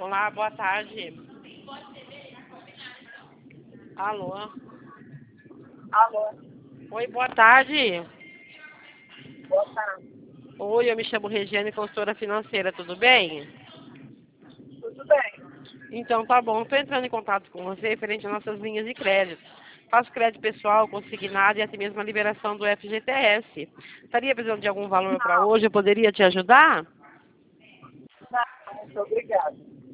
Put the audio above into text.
Olá, boa tarde. Alô? Alô, Oi, boa tarde. boa tarde. Oi, eu me chamo Regiane, consultora financeira, tudo bem? Tudo bem? Então tá bom, estou entrando em contato com você referente às nossas linhas de crédito. Faço crédito pessoal, consignado e até mesmo a liberação do FGTS. Estaria precisando de algum valor para Não, hoje? Eu poderia te ajudar? não, muito obrigada.